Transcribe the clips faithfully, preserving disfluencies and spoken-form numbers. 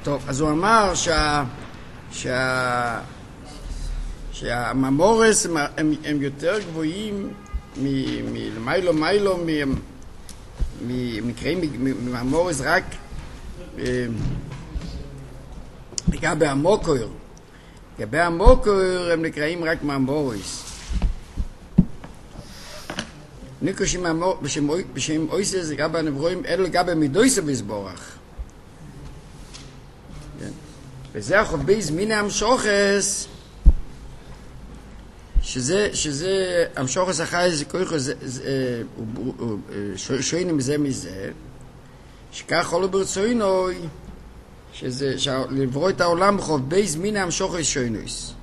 טוב, אז הוא אמר שה... שה... שהממורס הם, הם, הם יותר גבוהים מלמיילו מיילו מקראים מממורס רק לגבי המוקר. לגבי המוקר הם נקראים רק ממורס. ניקו בשם אויסס לגבי הנברואים אלו לגבי מידויס ויסבורך. וזה החובי זמיני המשוחס שזה, שזה, המשוחס החי זה כוח, שוינים זה מזה, שכך הולו ברצוינוי, שזה, לברוא את העולם בחוב בייז מיני המשוחס שוינויס.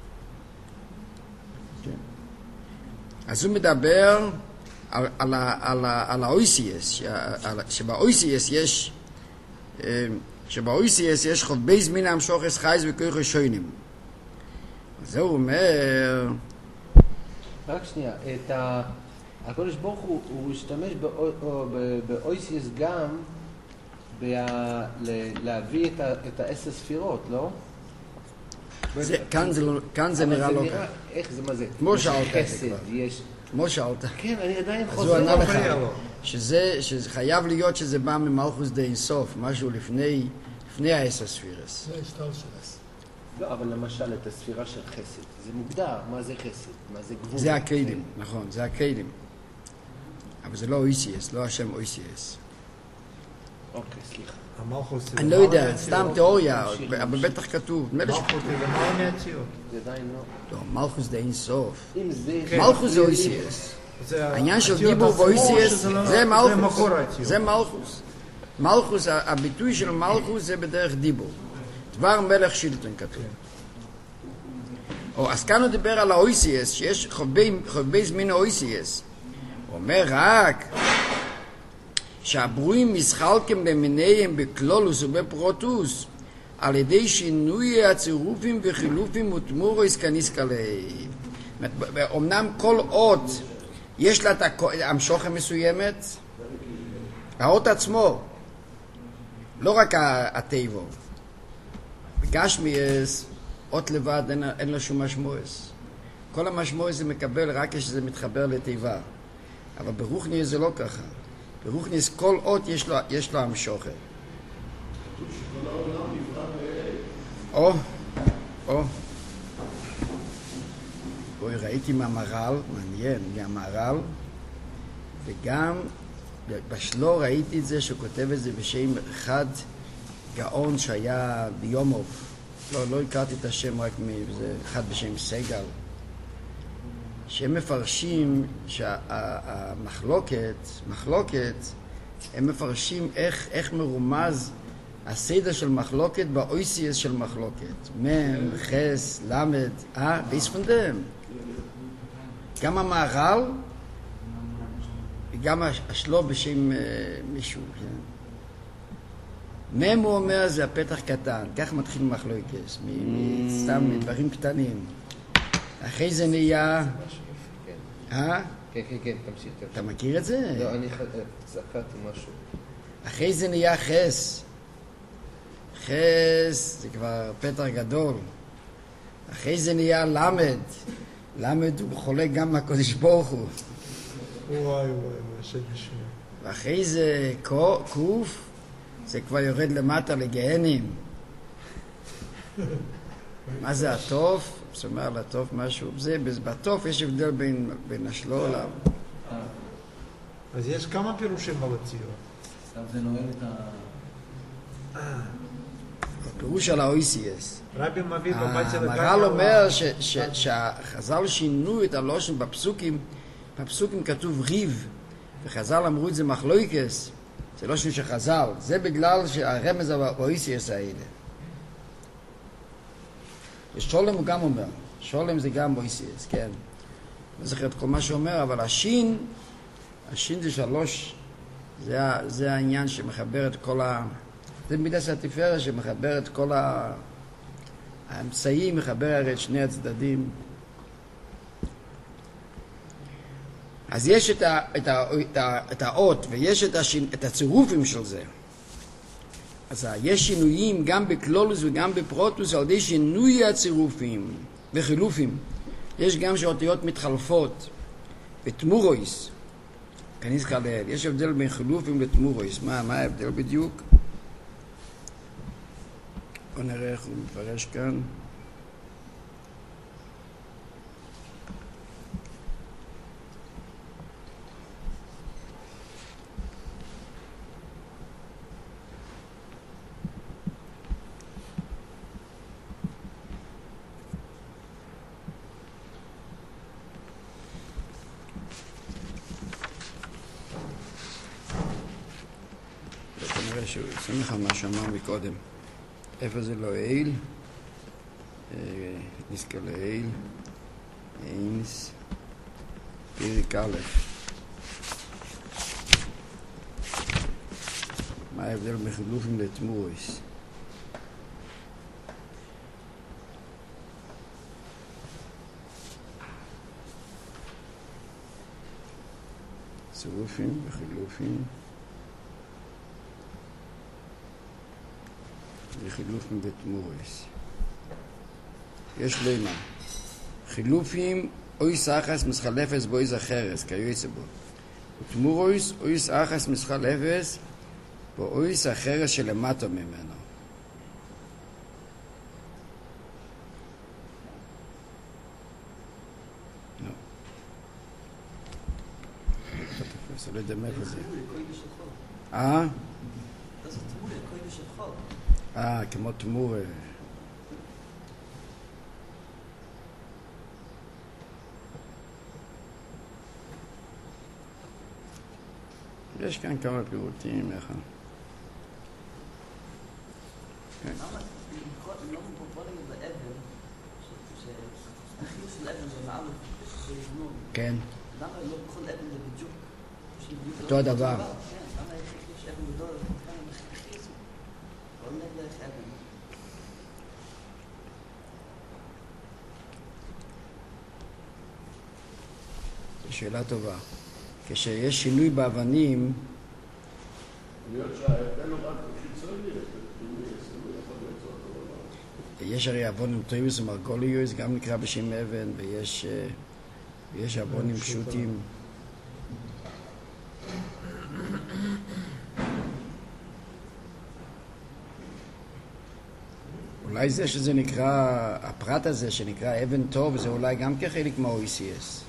אז הוא מדבר על, על, על, על האויסיאס, שבאויסיאס יש, שבאויסיאס יש חוב בייז מיני המשוחס חי וכוח שוינים. זה הוא אומר... רק שנייה, את ה... הקודש ברוך הוא, הוא השתמש באויסיאס גם להביא את העשר ספירות, לא? כאן זה נראה לא ככה. איך זה, מה זה? כמו שאלת את זה כבר. כמו שאלת. כן, אני עדיין חוזר. אז הוא ענה לך שזה חייב להיות שזה בא ממלכוס די אינסוף, משהו לפני העשר ספירס. זה השטר של עשר. לא, אבל למשל את הספירה של חסד, זה מוגדר, מה זה חסד, מה זה גבול. זה הקיילים, נכון, זה הקיילים. אבל זה לא אויסיאס, לא השם אויסיאס. אוקיי, סליחה. אני לא יודע, סתם תיאוריה, אבל בטח כתוב. מלכוס זה למעלה מהציאות. זה עדיין לא. לא, מלכוס זה אין סוף. זה... מלכוס זה אויסיאס. העניין של דיבור באויסיאס זה מלכוס. זה מלכוס. מלכוס, הביטוי של מלכוס זה בדרך דיבור. דבר מלך שילטון כתוב. או, אז כאן הוא דיבר על האויסיאס, שיש חובי זמין האויסיאס. הוא אומר רק שהברואים משחלקים במיניהם בקלולוס ובפרוטוס על ידי שינוי הצירופים וחילופים ותמורוס כניסקלי. אמנם כל אות יש לה את המשוכן מסוימת, האות עצמו, לא רק הטבע. בגשמיאס, אות לבד אין, אין לו שום משמעוס. כל המשמעוס זה מקבל רק כשזה מתחבר לטבע. אבל ברוחניאס זה לא ככה. ברוחניאס כל אות יש לו, יש לו המשוכן. או, או. בואי, ראיתי מהמר"ל, מעניין, מהמר"ל, וגם בשלו ראיתי את זה שהוא כותב את זה בשם אחד גאון שהיה ביומוב. לא, לא הכרתי את השם רק מזה, אחד בשם סגל. שהם מפרשים שהמחלוקת, מחלוקת, הם מפרשים איך, איך מרומז הסדר של מחלוקת באויסיאס של מחלוקת. מם, חס, למד, אה, ביס פונדם. גם המהר"ל, וגם השלו בשם מישהו, כן? מם הוא אומר זה הפתח קטן, כך מתחיל מחלוקת, סתם מדברים קטנים. אחרי זה נהיה... אה? כן, כן, כן, תמשיך. אתה מכיר את זה? לא, אני זכרתי משהו. אחרי זה נהיה חס. חס זה כבר פתח גדול. אחרי זה נהיה למד. למד הוא חולק גם מהקודש ברוך הוא. וואי וואי, השם ישמע. ואחרי זה קוף, זה כבר יורד למטה לגהנים. מה זה הטוף? זאת אומרת, לטוף משהו. זה, בטוף יש הבדל בין, בין השלו עליו. אז יש כמה פירושים בציור. עכשיו זה נועל את ה... הפירוש על האויסיאס. רבי מביא בבית של המהר"ל אומר שהחז"ל שינו את הלושן בפסוקים, בפסוקים כתוב ריב, וחז"ל אמרו את זה מחלוקס, זה לא שום שחז"ל, זה בגלל שהרמז האויסיאס האלה. שולם הוא גם אומר, שולם זה גם אויסיאס, כן. לא זוכר את כל מה שאומר, אבל השין, השין זה שלוש, זה, זה העניין שמחבר את כל ה... זה מידס התפארת שמחבר את כל ה... האמצעים, מחבר הרי את שני הצדדים. אז יש את, ה, את, ה, את, ה, את האות ויש את, השין, את הצירופים של זה. אז יש שינויים גם בקלולוס וגם בפרוטוס על ידי שינוי הצירופים וחילופים. יש גם שאותיות מתחלפות בתמורויס. כניס כלל, יש הבדל בין חילופים לתמורויס. מה, מה ההבדל בדיוק? בוא נראה איך הוא מפרש כאן. כנראה שהוא ישים לך מה שאמר מקודם. איפה זה לא איל? נזכר לאיל. אינס. פיריק א'. מה ההבדל בין חילופים לתמורויס? צירופים וחילופים. וחילופים בתמורויס. יש לימה. חילופים אויס אחס מסחלפס באויס אחרס, כיועץ בו. ותמורויס אויס אחס מסחלפס באויס אחרס שלמטה ממנו. לא. זה לא יודע מאיפה זה. אה? אה, כמו תמור. יש כאן כמה פירוטים, איך? כן. למה לא מבורבולים באבן, שהחיוב של אבן זה מעל ולבנון? כן. למה לא בכל אבן זה בדיוק? אותו הדבר. כן, למה יש אבן גדול, כאן הם הכי זו. לא נגד איך אבן. שאלה טובה. כשיש שינוי באבנים, יש הרי אבונים טויבוס ומרגוליוס, גם נקרא בשם אבן, ויש ויש אבונים פשוטים. אולי זה שזה נקרא, הפרט הזה שנקרא אבן טוב, זה אולי גם כחלק מה-או אי סי אס.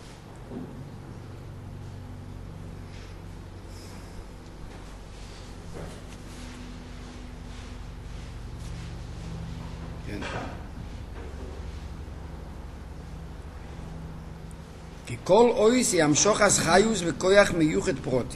כי כל אויס ימשוך אז חיוס וכויח מיוחד פרוטי.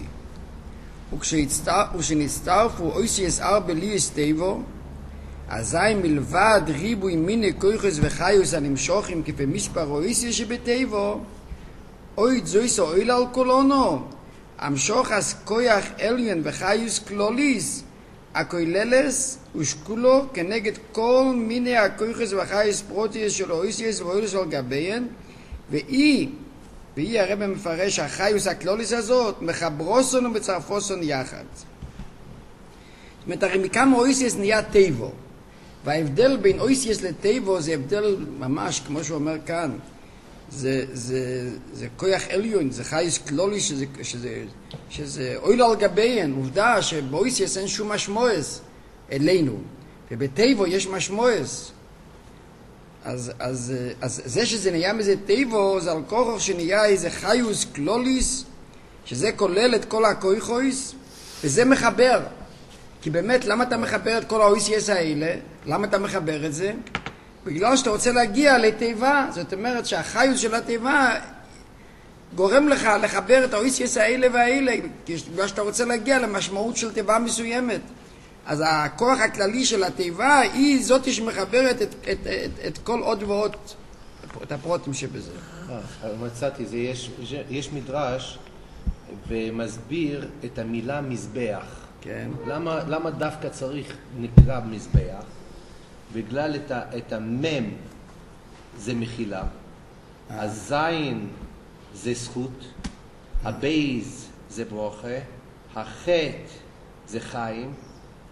וכשנצטרפו אויס יסער בליוס טבו, אזי מלבד ריבוי מיני כויחס וחיוס הנמשוכים כפי מספר אויס שבטבו, אויד זויס אויל על קולונו, המשוך אז כויח אליין וחיוס קלוליס, הכויללס ושקולו כנגד כל מיני הכויחס וחיוס פרוטי של אויס ואוילס על גביהן, ואי והיא הרב מפרש החיוס הקלוליס הזאת מחברוסון ובצרפוסון יחד. זאת אומרת, הרי מכמה אויסיאס נהיה טבו, וההבדל בין אויסיאס לטבו זה הבדל ממש, כמו שהוא אומר כאן, זה, זה, זה כוח עליון, זה חיוס קלוליס, שזה, שזה, שזה אויל על גביהן. עובדה שבאויסיאס אין שום משמועס אלינו, ובטבו יש משמועס. אז, אז, אז זה שזה נהיה מזה טבו, זה על כוח שנהיה איזה חיוס קלוליס, שזה כולל את כל הכויחויס, וזה מחבר. כי באמת, למה אתה מחבר את כל האויסיאס האלה? למה אתה מחבר את זה? בגלל שאתה רוצה להגיע לטבע, זאת אומרת שהחיוס של הטבע גורם לך לחבר את האויסיאס האלה והאלה, בגלל שאתה רוצה להגיע למשמעות של טבע מסוימת. אז הכוח הכללי של הטבע היא זאת שמחברת את, את, את, את כל עוד ועוד, את הפרוטים שבזה. מצאתי, זה יש, יש מדרש ומסביר את המילה מזבח. כן. למה, למה דווקא צריך נקרא מזבח? בגלל את, ה, את המם זה מחילה, הזין זה זכות, הבייז זה ברוכה, החטא זה חיים,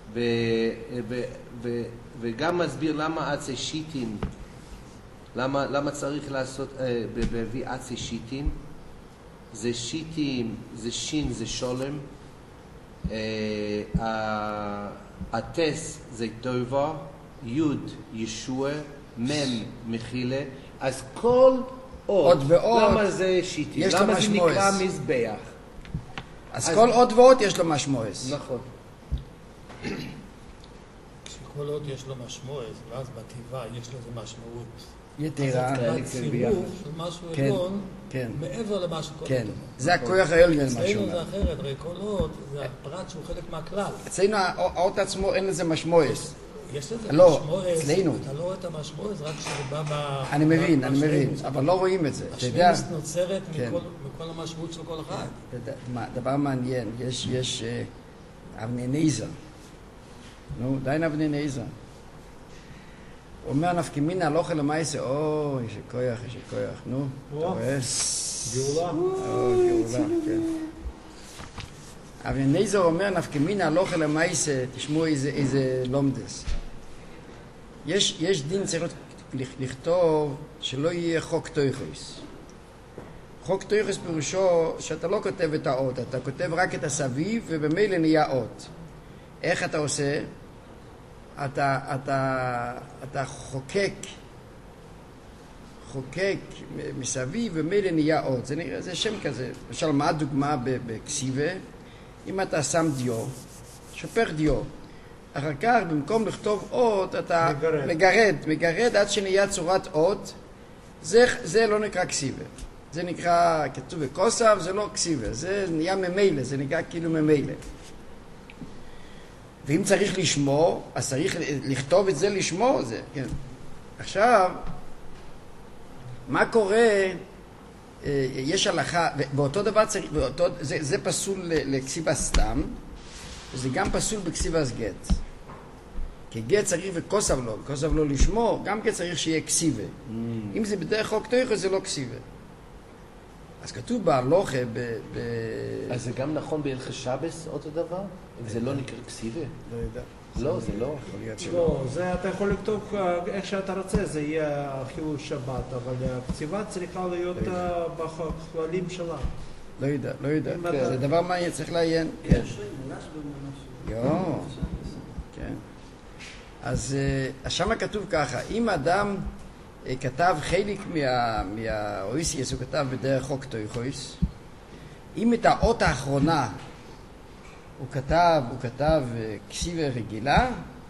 ו, ו, ו, וגם מסביר למה עצי שיטין, למה, למה צריך לעשות, להביא עצי שיטין. זה שיטים, זה שין, זה שולם. הטס זה טובה, יוד ישוע, מם מחילה. אז כל עוד, עוד ועוד, למה זה שיטים? יש לו למה זה משמעות. נקרא מזבח? אז אז- כל עוד ועוד יש לו משמעוס. נכון. שכל עוד יש לו משמעות, ואז בתיבה יש לזה משמעות. יתרה. אז כן, זה כן, צירוף ביחד. של משהו כן, עליון, כן. מעבר למה שקודם. כן, זה הכוח העליון, מה אצלנו שאומר. זה אחרת, הרי כל עוד זה הפרט שהוא חלק מהכלל. אצלנו האות עצמו אין לזה משמעוס. יש לזה לא, משמעות, אצלנו. אתה לא רואה את המשמעות, רק כשזה בא ב... אני מבין, ב- אני מבין, בשלימוס. אבל לא רואים את זה. אתה יודע, השלימוס נוצרת כן. מכל מכל המשמעות של כל אחד. אתה יודע, מה, דבר מעניין, יש, יש אה, אבני ניזר. נו, דיין אבני ניזר. הוא אומר, נפקא מינה הלוכה למעשה, או, יש כוח, יש כוח, נו, אתה או. רואה? גאולה. או, גאולה, כן. אבני ניזר אומר, נפקא מינה הלוכה למעשה, תשמעו איזה, איזה לומדס. יש, יש דין צריך לכתוב שלא יהיה חוק תויכוס. חוק תויכוס פירושו שאתה לא כותב את האות, אתה כותב רק את הסביב ובמילא נהיה אות. איך אתה עושה? אתה, אתה, אתה חוקק, חוקק מסביב ומילא נהיה אות. זה, נראה, זה שם כזה. למשל, מה הדוגמה בקסיבה? אם אתה שם דיו, שופך דיו. אחר כך, במקום לכתוב אות, אתה מגרד. מגרד, מגרד עד שנהיה צורת אות. זה, זה לא נקרא כסיבה. זה נקרא, כתוב בכוסף, זה לא כסיבה. זה נהיה ממילא, זה נקרא כאילו ממילא. ואם צריך לשמור, אז צריך לכתוב את זה לשמור, זה, כן. עכשיו, מה קורה, יש הלכה, באותו דבר צריך, באותו, זה, זה פסול לכסיבה סתם, וזה גם פסול בכסיבה גט. כי גט צריך וכוסף לו, וכוסף לו לשמור, גם גט צריך שיהיה כסיבה. Mm. אם זה בדרך חוק תויכוס, זה לא כסיבה. אז כתוב בהלוכה ב... ב... אז זה גם נכון בהלכות שבס אותו דבר? אם זה לא נקרא כסיבה? לא יודע. לא, זה לא. יכול להיות שלא. לא, זה אתה יכול לכתוב אה, איך שאתה רוצה, זה יהיה חילול שבת, אבל הכתיבה צריכה להיות אה, בכללים שלה. לא יודע, לא יודע. אם כן. אתה- זה דבר מעניין, צריך לעיין. יש מונש במונש. יו, כן. אז uh, שם כתוב ככה, אם אדם uh, כתב חלק מה, מהאויסיאס, הוא כתב בדרך חוק תויכוס, אם את האות האחרונה הוא כתב, הוא כתב uh, כסיבה רגילה,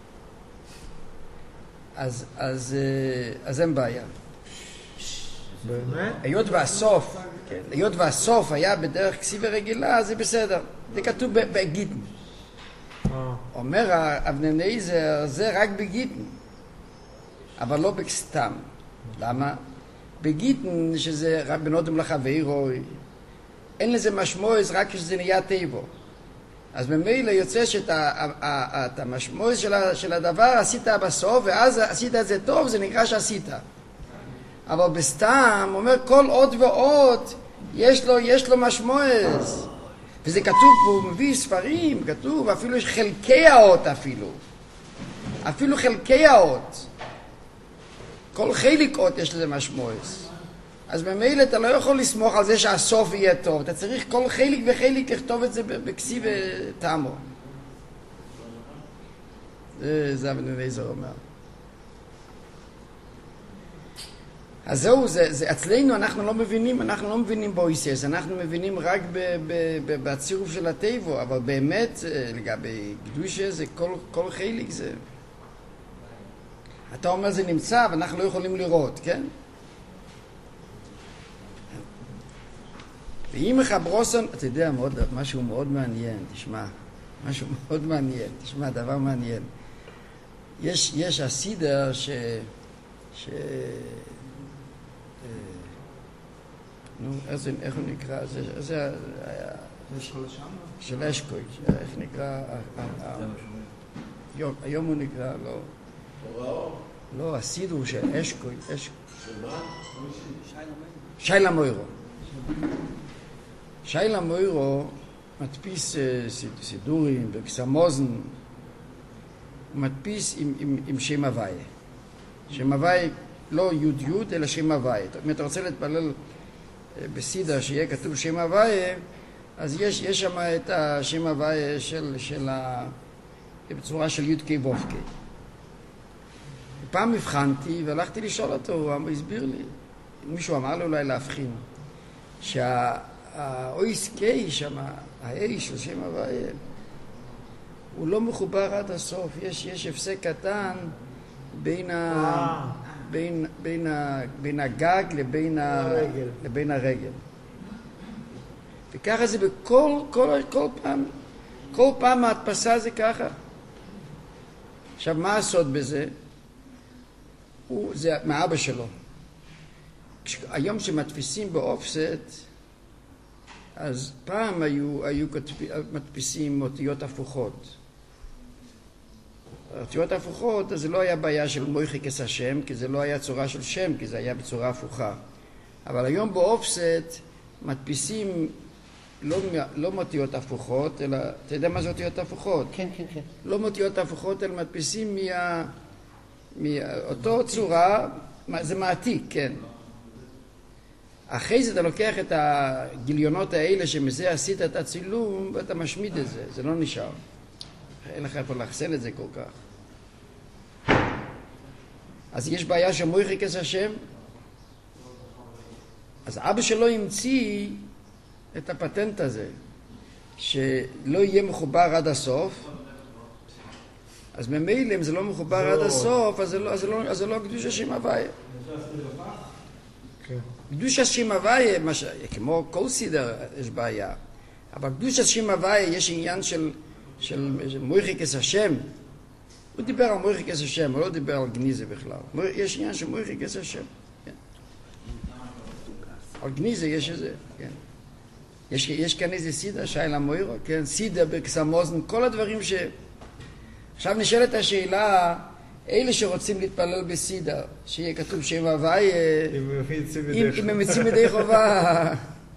אז, אז, uh, אז אין בעיה. באמת? היות והסוף, כן, היות והסוף היה בדרך כסיבה רגילה, זה בסדר. זה כתוב בגיטן. אה. אומר אבננייזר, זה רק בגיטן, אבל לא בסתם. למה? בגיטן, שזה רק בנודם לחברו, אין לזה משמעות רק כשזה נהיה טבעו. אז ממילא יוצא שאת המשמעות של הדבר עשית בסוף, ואז עשית את זה טוב, זה נקרא שעשית. אבל בסתם, אומר כל עוד ועוד, יש לו, יש לו משמעות. וזה כתוב, הוא מביא ספרים, כתוב אפילו חלקי האות אפילו. אפילו חלקי האות. כל חלק אות יש לזה משמעות. אז ממילא אתה לא יכול לסמוך על זה שהסוף יהיה טוב. אתה צריך כל חלק וחלק לכתוב את זה בכסיב תמו. זה, זה אבננייזר אומר. אז זהו, זה, זה, אצלנו אנחנו לא מבינים, אנחנו לא מבינים באויסס, אנחנו מבינים רק ב, ב, ב, בצירוף של הטבע, אבל באמת, לגבי קדושה, זה כל, כל חלק זה. אתה אומר זה נמצא, ואנחנו לא יכולים לראות, כן? ואם מחברוסון, אתה יודע, מאוד, משהו מאוד מעניין, תשמע, משהו מאוד מעניין, תשמע, דבר מעניין. יש, יש הסידר ש... ש... נו, איזה, איך הוא נקרא? זה, זה היה... של אשקוי, איך נקרא? היום, היום הוא נקרא, לא... לא, הסידור של אשקוי, אשקוי. שיילה מוירו. שיילה מוירו מדפיס סידורים וקסמוזן, הוא מדפיס עם, עם, עם שם הוויה. שם הוויה לא יוד יוד, אלא שם הוויה. אם אתה רוצה להתפלל בסידר שיהיה כתוב שם הוויה, אז יש, יש שם את השם הוויה של, של ה... בצורה של יוד קי ווב קי. פעם הבחנתי והלכתי לשאול אותו, הוא הסביר לי, מישהו אמר לו אולי להבחין, שהאויס קי שם, ה-A של שם הוויה, הוא לא מחובר עד הסוף, יש, יש הפסק קטן בין, ה, בין, בין, ה, בין הגג לבין, ה, לבין הרגל. וככה זה בכל כל, כל פעם, כל פעם ההדפסה זה ככה. עכשיו, מה הסוד בזה? הוא, זה מאבא שלו. היום שמדפיסים באופסט, אז פעם היו, היו מדפיסים אותיות הפוכות. אותיות הפוכות, אז זה לא היה בעיה של מויחיקס השם, כי זה לא היה צורה של שם, כי זה היה בצורה הפוכה. אבל היום באופסט מדפיסים לא, לא מאותיות הפוכות, אלא, אתה יודע מה זה אותיות הפוכות? כן, כן, כן. לא מאותיות הפוכות, אלא מדפיסים מה... מאותו צורה, זה מעתיק, כן. אחרי זה אתה לוקח את הגיליונות האלה שמזה עשית את הצילום ואתה משמיד את זה, זה לא נשאר. אין לך איפה לחסל את זה כל כך. אז יש בעיה של מויחיקס השם. אז אבא שלו המציא את הפטנט הזה, שלא יהיה מחובר עד הסוף. אז ממילא אם זה לא מחובר עד הסוף, אז זה לא, אז זה לא, אז זה לא קדוש השם הוויה. קדוש השם הוויה, כמו כל סידר יש בעיה, אבל קדוש השם הוויה יש עניין של, של מויחיקס השם. הוא דיבר על מויחיקס השם, הוא לא דיבר על גניזה בכלל. יש עניין של מויחיקס השם. כן. על גניזה יש איזה, כן. יש, יש כאן איזה סידר, שיילה מוירו, כן, סידר בקסמוזן, כל הדברים ש... עכשיו נשאלת השאלה, אלה שרוצים להתפלל בסידר, שיהיה כתוב שם הוויה, אם הם יוצאים ידי חובה,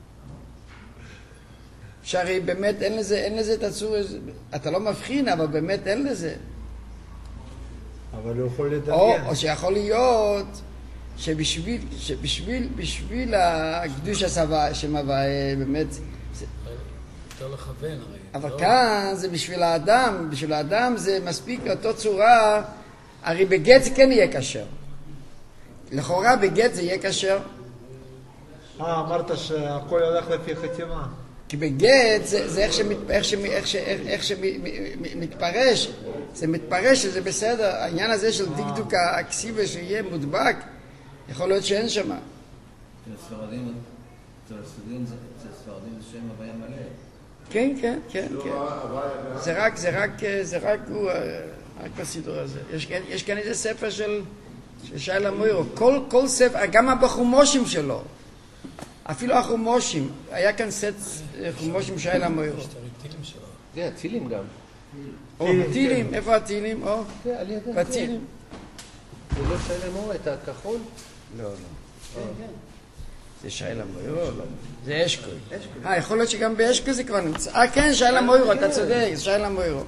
שהרי באמת אין לזה, אין לזה תצור, אתה לא מבחין, אבל באמת אין לזה. אבל הוא יכול לדמיין. או, או שיכול להיות שבשביל, שבשביל, בשביל הקדוש הסבה, שם הוויה, באמת, יותר לכוון הרי. אבל כאן זה בשביל האדם, בשביל האדם זה מספיק אותו צורה, הרי בגט זה כן יהיה כשר. לכאורה בגט זה יהיה כשר. אה, אמרת שהכל הולך לפי חתימה. כי בגט זה, זה איך, שמת, איך, שמת, איך, ש, איך, איך שמתפרש, זה מתפרש שזה בסדר. העניין הזה של דקדוק הכסיבה שיהיה מודבק, יכול להיות שאין שם. ספרדים, ספרדים זה שם הוויה מלא. כן, כן, כן, כן. זה רק, זה רק, זה רק הוא, רק בסידור הזה. יש, יש כאן איזה ספר של, של שיילה מוירו. כל, כל ספר, גם בחומושים שלו. אפילו החומושים. היה כאן סט חומושים שיילה מוירו. זה הטילים גם. או, טילים, איפה הטילים? או, בטילים. זה לא שיילה מוירו, את הכחול? לא, לא. זה שיילה מוירו, לא. זה אשקוי. אה, יכול להיות שגם באשקוי זה כבר נמצא. אה, כן, שיילה מוירו, אתה צודק, זה שיילה מוירו.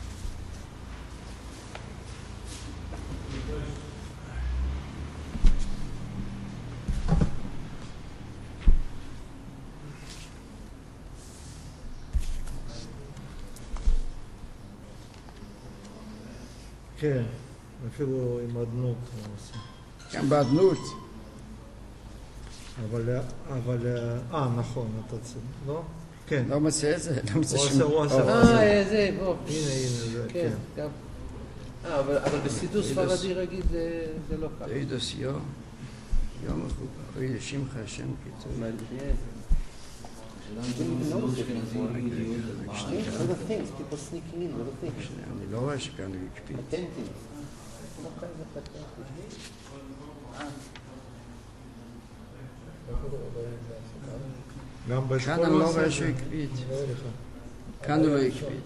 כן, אפילו עם אדנות. גם באדנות. אבל, אבל, אה, נכון, אתה צודק, לא? כן. לא מצא את זה, לא מצא הוא שום... עושה, הוא עושה. אה, זה, בוא. הנה, הנה, זה, כן, גם. אה, אבל בסידור ספרדי רגיל זה לא ככה. אוי דוסיו, יום מחובר, אוי שמחה השם קיצור. Other things, people sneaking in, other things. אני לא רואה שכאן הוא הקפיד. פטנטים. גם באשכול כאן אני לא רואה שהוא הקפיד. כאן הוא לא הקפיד.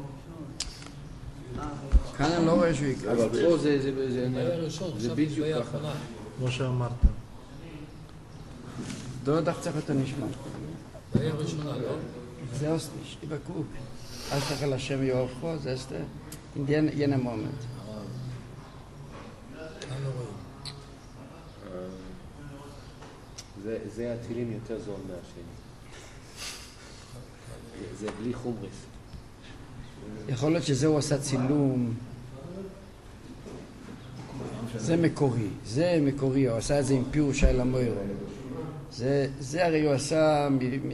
כאן אני לא רואה שהוא הקפיד. אבל פה זה זה בדיוק ככה. כמו שאמרת. לא דח צריך אותו נשמע. זה היה ראשונה, לא? זה אוסניש, תבקו. אז תחל השם יאהבכו, זה אסתה. in jener Moment. זה, זה הטילים יותר זול מהשני. זה, זה בלי חומרס. יכול להיות שזה הוא עשה צילום. זה מקורי, זה מקורי, הוא עשה את זה עם פירוש של המוירו. זה, זה הרי הוא עשה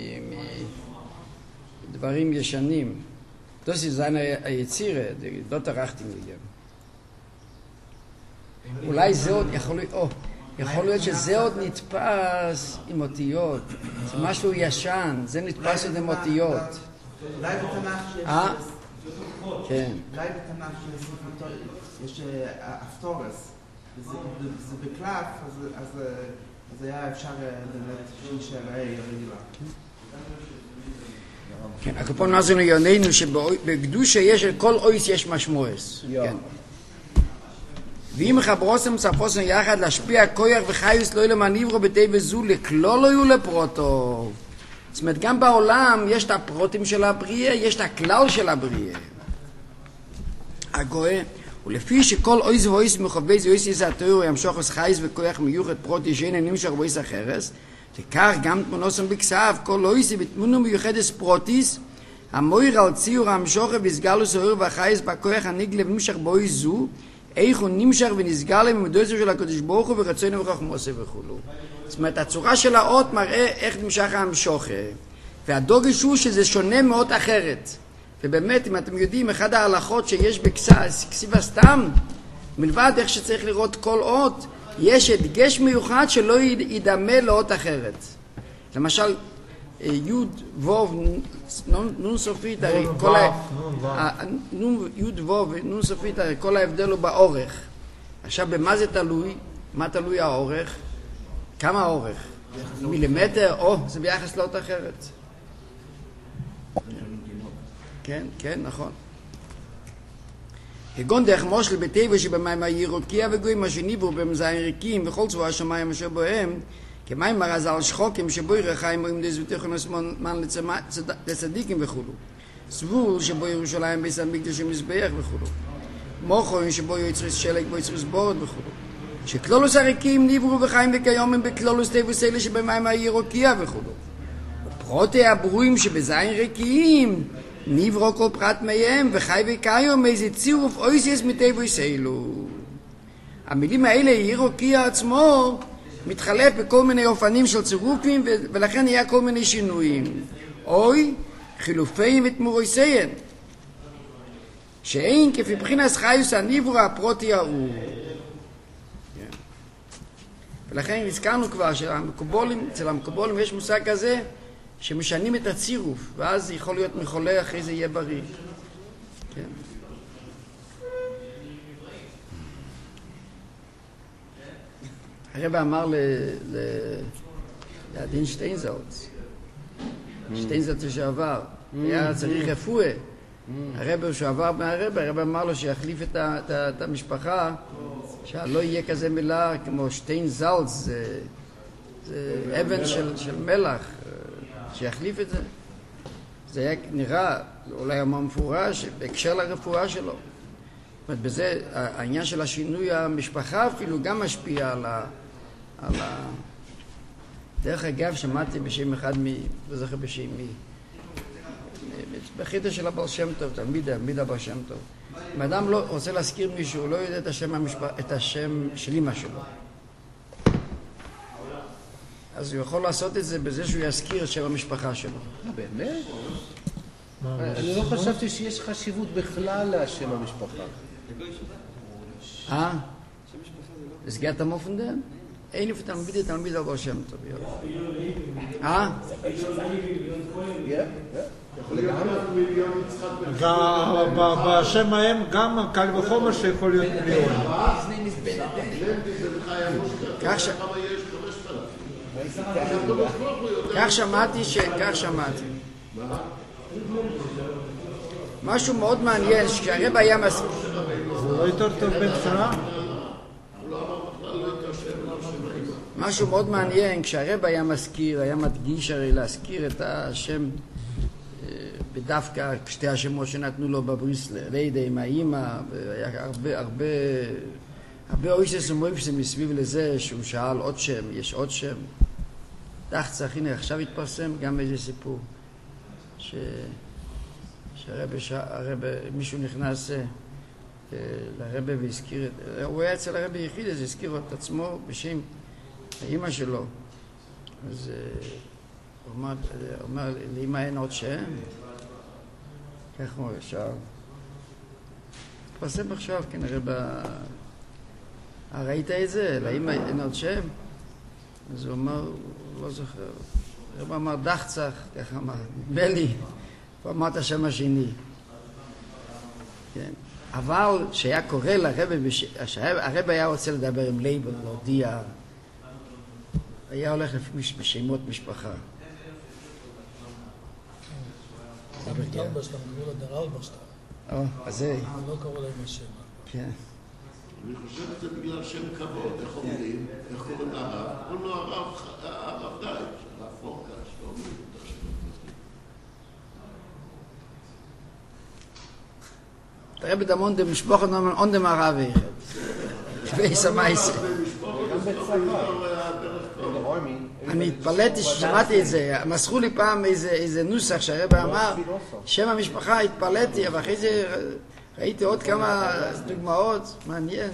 מדברים ישנים. Das ist seine היצירה, לא טרחתי מגם. אולי זה עוד, יכול להיות, או, יכול להיות שזה עוד נתפס עם אותיות. זה משהו ישן, זה נתפס עוד עם אותיות. אולי בתנ"ך שיש... אה? כן. אולי בתנ"ך יש אפטורס, זה בקלף, אז היה אפשר באמת להישאר רגילה. כן, הקופון נזנו יעננו שבקדושה יש, כל אויס יש משמועס. כן. ואם חברוסם צפוסם יחד להשפיע כוח וחיוס לא ילמה נברו בתי וזו לכלול לא יהיו לפרוטו. זאת אומרת, גם בעולם יש את הפרוטים של הבריאה, יש את הכלל של הבריאה. הגואה, ולפי שכל אויס ואויס מחובי זה אויס איזה התיאור ימשוך את חייס וכוח מיוחד פרוטי שאין נמשך ואויס אחרס, וכך גם תמונוסם בקסף, כל אויס בתמונו מיוחדת פרוטיס, המויר על ציור המשוך וסגלוס האור והחייס בכוח הנגלה ונמשך באויס זו, איך הוא נמשך ונסגל למדויסו של הקדוש ברוך הוא ורצונו וחכמוסו וכולו. זאת אומרת, הצורה של האות מראה איך נמשך המשוך. והדוגש הוא שזה שונה מאוד אחרת. ובאמת, אם אתם יודעים, אחד ההלכות שיש בכסיבה סתם, מלבד איך שצריך לראות כל אות, יש הדגש מיוחד שלא ידמה לאות אחרת. למשל, יוד ווב נון סופית, הרי כל ה... יוד ווב נון סופית, הרי כל ההבדל הוא באורך. עכשיו, במה זה תלוי? מה תלוי האורך? כמה האורך? מילימטר? או, זה ביחס לאות אחרת. כן, כן, נכון. כגון דרך מושל בטבע שבמים הירוקיה וגויים השניבו במזיים ריקים וכל צבוע השמיים אשר בוהם, כמים מרז על שחוקים שבו ירחיים רואים דזבותיכון הסמן לצדיקים וכולו. סבור שבו ירושלים ביס המקדש ומזבח וכולו. מוחוין שבו יצריס שלג בו יצריס בורד וכולו. שכלולוס הריקים נברו וחיים וכיומים בכלולוס טבעוס אלה שבמים הירוקיה וכולו. ופרוטי הברואים שבזיים ריקים נברו כל פרט מהם וחי וקיום איזה צירוף אויסיס מטבעוס אלו. המילים האלה ירוקיה עצמו מתחלף בכל מיני אופנים של צירופים ולכן היה כל מיני שינויים. אוי, חילופים ותמורויסיין. שאין כפי בחינס חיוס הנברו הפרוטי ההוא. ולכן הזכרנו כבר שהמקובולים, אצל המקובולים יש מושג כזה שמשנים את הצירוף, ואז יכול להיות מחולה אחרי זה יהיה בריא. כן. הרב אמר לעדין שטיינזלץ, שטיינזלץ שעבר, היה צריך רפואה. הרב שעבר מהרב, הרב אמר לו שיחליף את, ה, את, ה, את המשפחה, שלא יהיה כזה מילה כמו שטיינזלץ, זה, זה אבן של, של מלח, שיחליף את זה. זה היה נראה, אולי אמר מפורש, בהקשר לרפואה שלו. זאת אומרת, בזה, העניין של השינוי המשפחה אפילו גם משפיע על ה... על ה... דרך אגב, שמעתי בשם אחד מ... לא זוכר בשם מי. בחידה של הבר שם טוב, תלמיד, תלמיד הבר שם טוב. אם אדם לא רוצה להזכיר מישהו, הוא לא יודע את השם, המשפ... את השם של אמא שלו. אז הוא יכול לעשות את זה בזה שהוא יזכיר את שם המשפחה שלו. באמת? אני לא חשבתי שיש חשיבות בכלל לשם המשפחה. אה? Es geht am Offenen? Eine von den Bitten, dann wieder was Shem Tov. אה? בשם ההם גם קל וחומר שיכול להיות מיליון. כך שמעתי שכך שמעתי. משהו מאוד מעניין, כשהרב היה מספיק. זה לא יותר טוב בקצרה? משהו מאוד מעניין, כשהרב היה מזכיר, היה מדגיש הרי להזכיר את השם ודווקא שתי השמות שנתנו לו בבריס לידה עם האימא, והיה הרבה, הרבה, הרבה אויסס ומויפסים מסביב לזה שהוא שאל עוד שם, יש עוד שם. דחצח, הנה עכשיו התפרסם גם איזה סיפור, ש... שהרבא, שהרבא, מישהו נכנס לרבא והזכיר את, הוא היה אצל הרבא יחיד, אז הזכיר את עצמו בשם האימא שלו. אז הוא אמר, אומר, לאמא אין עוד שם? כך הוא ישר. התפרסם עכשיו, כנראה ב... ראית את זה? לאמא אין עוד שם? אז הוא אמר, לא זוכר. הרב אמר דחצח, ככה אמר, בלי, הוא אמר את השם השני. כן. אבל שהיה קורא לרב, הרב היה רוצה לדבר עם לייבן, להודיע, היה הולך לפי בשמות משפחה. גם את אלברשטם, קראו לו דר אלברשטם. או, אז זה... לא קראו להם השם. כן. אני חושב שזה בגלל שם כבוד, איך אומרים, איך קוראים לרב? קוראים לו הרב דייץ', הרב פורקש, לא אומרים את השם הזה. תראה בדמון דם משפחת נאמן און דם הרב אחד. שבייס המייסה. אני התפלאתי ששמעתי את זה, מסרו לי פעם איזה נוסח שהרב אמר, שם המשפחה התפלאתי, אבל אחרי זה ראיתי עוד כמה דוגמאות, מעניין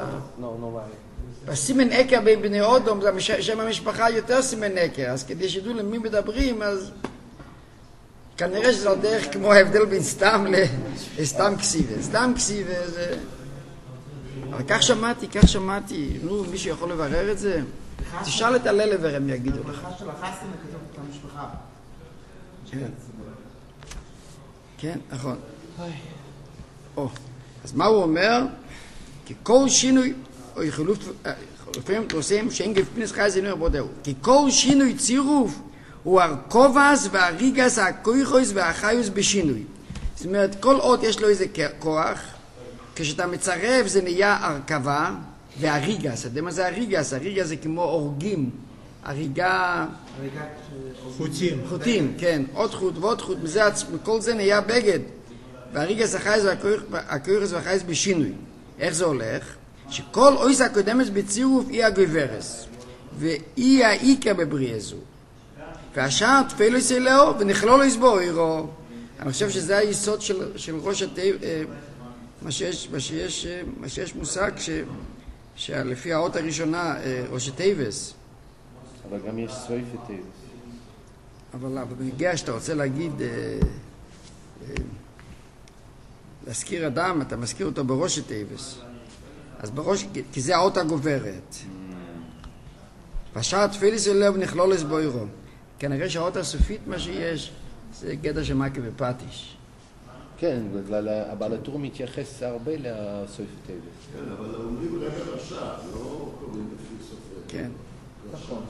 שבסימן עקר בין בני אודום, שם המשפחה יותר סימן עקר, אז כדי שידעו למי מדברים, אז כנראה שזה לא דרך כמו ההבדל בין סתם לסתם כסיבה. סתם כסיבה זה... אבל כך שמעתי, כך שמעתי, נו, מישהו יכול לברר את זה? תשאל את הלל והם יגידו לך. בחש של החסים כתוב את המשפחה. כן. כן, נכון. או, אז מה הוא אומר? כי כל שינוי, או חילוף, לפעמים עושים שאין גפינס חי זה נראה בודאו. כי כל שינוי צירוף הוא הרכובס והריגס, הכויכוס והחיוס בשינוי. זאת אומרת, כל אות יש לו איזה כוח, כשאתה מצרף זה נהיה הרכבה, והריגס, אתה יודע מה זה הריגס? הריגס זה כמו אורגים, הריגה... חוטים. חוטים, כן, עוד חוט ועוד חוט, מכל זה נהיה בגד. והריגס החייס והכויכוס והחייס בשינוי. איך זה הולך? שכל אויס הקודמת בצירוף היא הגוברס, והיא העיקר בבריאה זו. והשאר תפילו יסלאו ונכלול יסבור עירו. אני חושב שזה היסוד של, של ראש התיב, מה שיש, מה שיש, מה שיש מושג ש, שלפי האות הראשונה, ראש התיבס. אבל גם יש סויף התיבס. אבל בגלל שאתה רוצה להגיד, להזכיר אדם, אתה מזכיר אותו בראש התיבס. אז בראש, כי זה האות הגוברת. והשאר תפילו יסלאו ונכלול יסבור עירו. כנראה שהאות הסופית מה שיש זה גדר של מקה ופטיש. כן, בגלל הבעל הטור מתייחס הרבה לסויף התיבס. כן, אבל אומרים רגע רשע, לא קוראים לפי סופר. כן. נכון.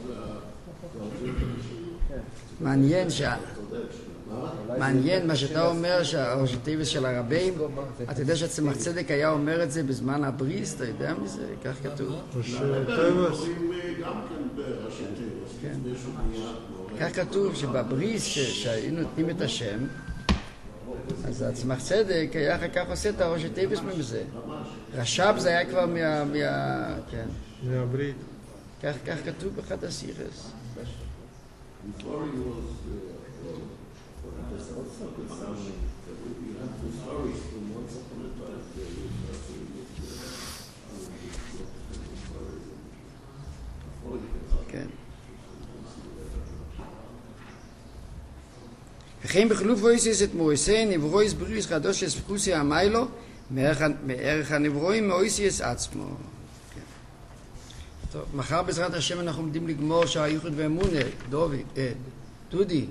מעניין שה... מעניין מה שאתה אומר שהראש התיבס של הרבים, אתה יודע שהצמח צדק היה אומר את זה בזמן הבריס, אתה יודע מזה? כך כתוב. ראש תיבס. גם כן בראשי תיבס. כך כתוב שבבריס שהיינו נותנים את השם, אז הצמח צדק היה אחר כך עושה את הראש התיבס מזה. רשב זה היה כבר מה... כן. מהברית. כך כתוב באחד הסירס. כן. וכן בחילוף רויסס את מויסי נברויס בריס חדוש אספקוסי המיילו מערך הנברואים מאויסיס עצמו. טוב, מחר בעזרת השם אנחנו עומדים לגמור שער ייחוד ואמונה. דובי, דודי,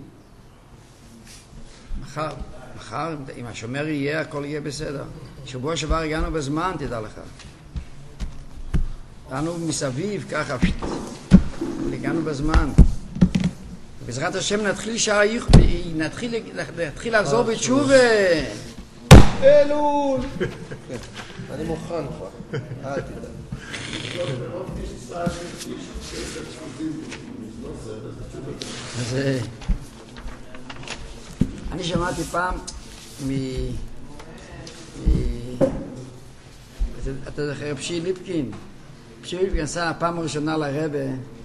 מחר, מחר, אם השומר יהיה, הכל יהיה בסדר. שבוע שעבר הגענו בזמן, תדע לך. הגענו מסביב, ככה, הגענו בזמן. בעזרת השם נתחיל שער ייחוד, נתחיל, נתחיל לחזור בתשובה. אלול! אני מוכן כבר, אל תדע. אז אני שמעתי פעם מ... אתה יודע, רב שי ליפקין. רב שי ליפקין עשה הפעם הראשונה לרבה.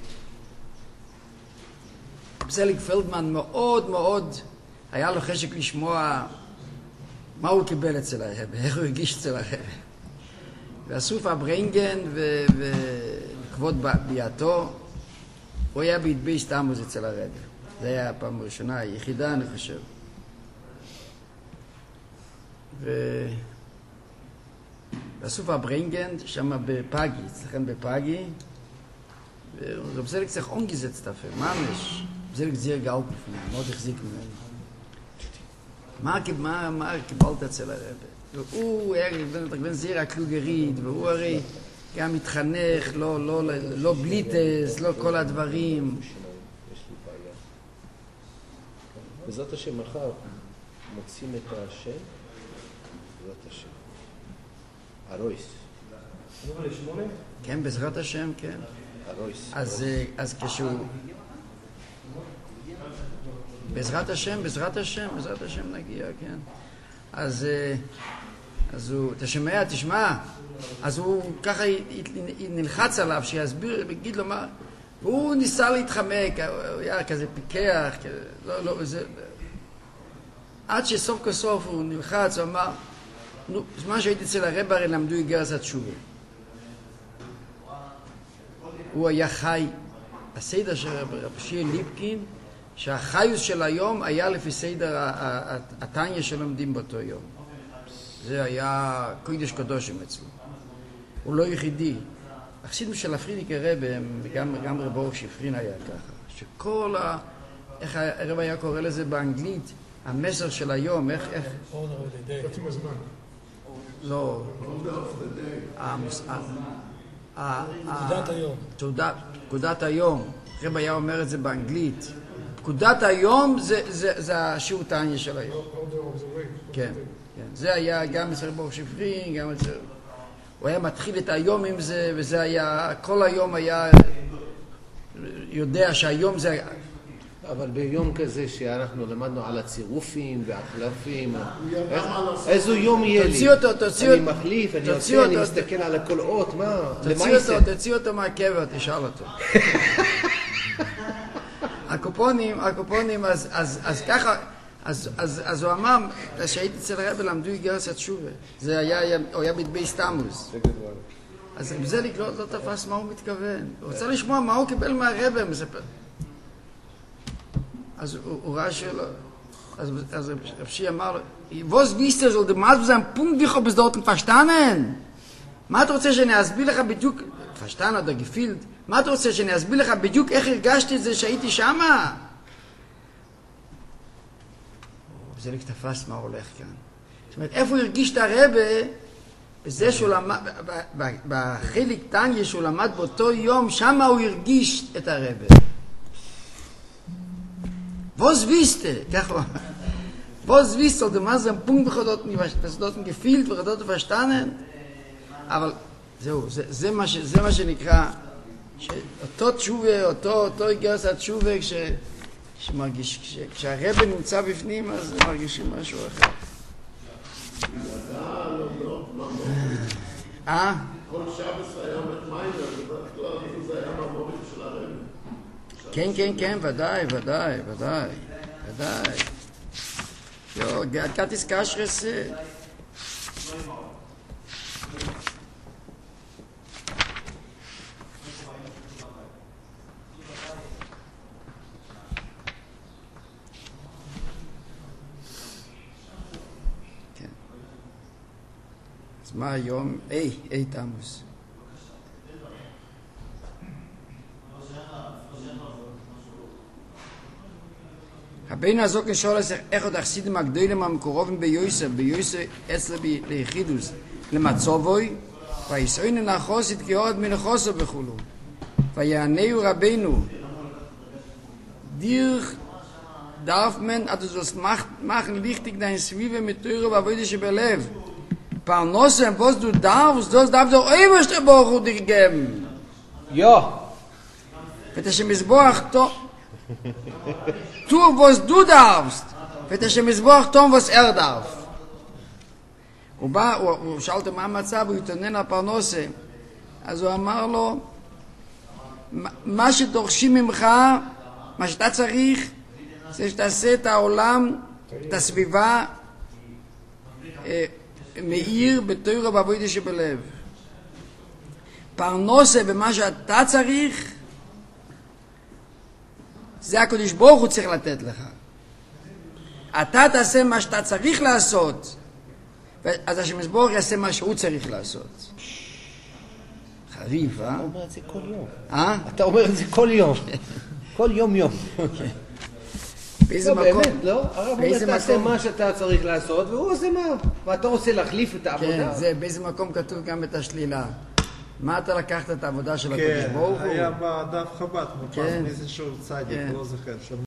פסליק פלדמן מאוד מאוד היה לו חשק לשמוע מה הוא קיבל אצל הרבה, איך הוא הגיש אצל הרבה. ועשו פברינגן וכבוד ביאתו, הוא היה בהתבי סתמוס אצל הרבה. זה היה הפעם הראשונה, היחידה אני חושב. ו... ועשו פברינגן שם בפאגי, אצלכם בפאגי, ורב זליק צריך אונגזץ דפר, ממש. זליק זיר גאופ בפנים, מאוד החזיק ממנו. מה, מה, מה קיבלת אצל הרבה? הוא היה בן זיר הקלוגרית, והוא הרי גם מתחנך, לא, לא, לא, לא בליטס, לא כל הדברים. יש לי בעיה. בעזרת השם מחר מוצאים את השם, בעזרת השם. הרויס. כן, בעזרת השם, כן. הרויס. אז, אז כשהוא... בעזרת השם, בעזרת השם, בעזרת השם נגיע, כן. אז, אז הוא, אתה שומע, תשמע, אז הוא ככה נלחץ עליו, שיסביר, יגיד לו מה, והוא ניסה להתחמק, הוא היה כזה פיקח, כזה, לא, לא, זה... עד שסוף כסוף הוא נלחץ, הוא אמר, נו, זמן שהייתי אצל הרב הרי למדו איגרס התשובה. הוא היה חי, הסדר של רב שי ליפקין, שהחיוס של היום היה לפי סדר התניה שלומדים באותו יום. זה היה קודש קדושים אצלו. הוא לא יחידי. החסידים של הפרידיקי רב, גם, גם רב אור שפרין היה ככה, שכל ה... איך הרב היה קורא לזה באנגלית, המסר של היום, איך... איך... לא. פקודת היום. פקודת היום. הרב היה אומר את זה באנגלית. פקודת היום זה, זה, זה השיעור תניה של היום. כן, כן. זה היה גם אצל רב אור שפרין, גם אצל... הוא היה מתחיל את היום עם זה, וזה היה... כל היום היה... יודע שהיום זה... אבל ביום כזה שאנחנו למדנו על הצירופים והחלפים, איזה יום יהיה לי? תוציא אותו, תוציא אותו. אני מחליף, אני עושה, אני מסתכל על הקולעות, מה? תוציא אותו, תוציא אותו מהקבר, תשאל אותו. הקופונים, הקופונים, אז, אז, אז ככה, אז, אז, אז הוא אמר, שהייתי אצל הרב למדו איגרס התשובה. זה היה, הוא היה בית תמוז. אז זליק לא, לא תפס מה הוא מתכוון. הוא רוצה לשמוע מה הוא קיבל מהרב, מספר. אז הוא, הוא ראה שלא, אז, אז רב שי אמר לו, was wisst ihr, soll der Maß sein Punkt, wie ich es dort verstanden? מה אתה רוצה שאני אסביר לך בדיוק, verstanden oder gefühlt, מה אתה רוצה שאני אסביר לך בדיוק איך הרגשתי את זה שהייתי שמה? וזה לי תפס מה הולך כאן. זאת אומרת, איפה הוא הרגיש את הרבה, בזה שהוא למד, בחלק תניה שהוא למד באותו יום, שמה הוא הרגיש את הרבה. Was wisst ihr? Was wisst ihr? Du machst einen Punkt, was du dort gefühlt, was du dort verstanden. אבל זהו, זה, זה, מה ש, זה מה שנקרא, שאותו תשובה, אותו, אותו איגרס התשובה, כש, שמרגיש, כש, כשהרבא נמצא בפנים, אז מרגישים משהו אחר. אה? כל שבס היה מתמיינה, זה היה מהמורים של הרבא. כן, כן, כן, ודאי, ודאי, ודאי, ודאי. יו, גאטיס קשרס. כן. אז מה היום? איי, איי תמוז. הבן הזוק נשאול לסך איך עוד החסידים הגדולים המקורבים ביוסף, ביוסף אצלה ליחידוס, למצובוי, ויסעוין נחוסית כהוד מנחוסו בכולו, ויענהו רבנו, דירך darf man, also das macht, machen wichtig dein Zwiebel mit Teure, was würde ich belev. Parnosse, was du darfst, das darf doch oberste Bochu dir geben. Ja. Bitte, ich misboach, tu, was du darfst. ואת שמזבוח תום וס ארדרף. הוא בא, הוא, הוא שאל אותו מה המצב, הוא התעונן על פרנסה. אז הוא אמר לו, מה שדורשים ממך, מה שאתה צריך, זה שתעשה את העולם, את הסביבה, אה, מאיר בתורה ובעבודה שבלב. פרנסה במה שאתה צריך, זה הקדוש ברוך הוא צריך לתת לך. אתה תעשה מה שאתה צריך לעשות, אז השם יזברך יעשה מה שהוא צריך לעשות. חריף, אה? אתה אומר את זה כל יום. אה? אתה אומר את זה כל יום. כל יום יום. באיזה לא, מקום? באמת, לא? הרב אומר, תעשה מה שאתה צריך לעשות, והוא עושה מה? ואתה רוצה להחליף את העבודה? כן, זה באיזה מקום כתוב גם את השלילה. מה אתה לקחת את העבודה של הקדוש ברוך הוא? כן, היה בדף חב"ד, מופץ כן. מאיזשהו צדיק, כן. לא זוכר.